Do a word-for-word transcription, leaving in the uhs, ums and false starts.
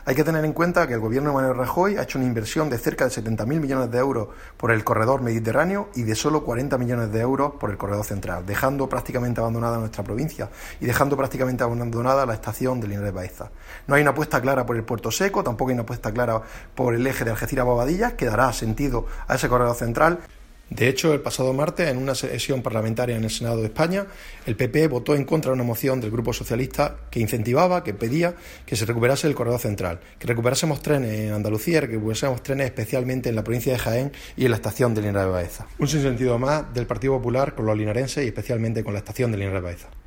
Hay que tener en cuenta que el gobierno de Mariano Rajoy ha hecho una inversión de cerca de setenta mil millones de euros por el corredor mediterráneo y de solo cuarenta millones de euros por el corredor central, dejando prácticamente abandonada nuestra provincia y dejando prácticamente abandonada la estación de Linares Baeza. No hay una apuesta clara por el puerto seco, tampoco hay una apuesta clara por el eje de Algeciras-Bobadilla, que dará sentido a ese corredor central. De hecho, el pasado martes, en una sesión parlamentaria en el Senado de España, el P P votó en contra de una moción del Grupo Socialista que incentivaba, que pedía que se recuperase el corredor central, que recuperásemos trenes en Andalucía, que recuperásemos trenes especialmente en la provincia de Jaén y en la estación de Linares Baeza. Un sinsentido más del Partido Popular con los linarenses y especialmente con la estación de Linares Baeza.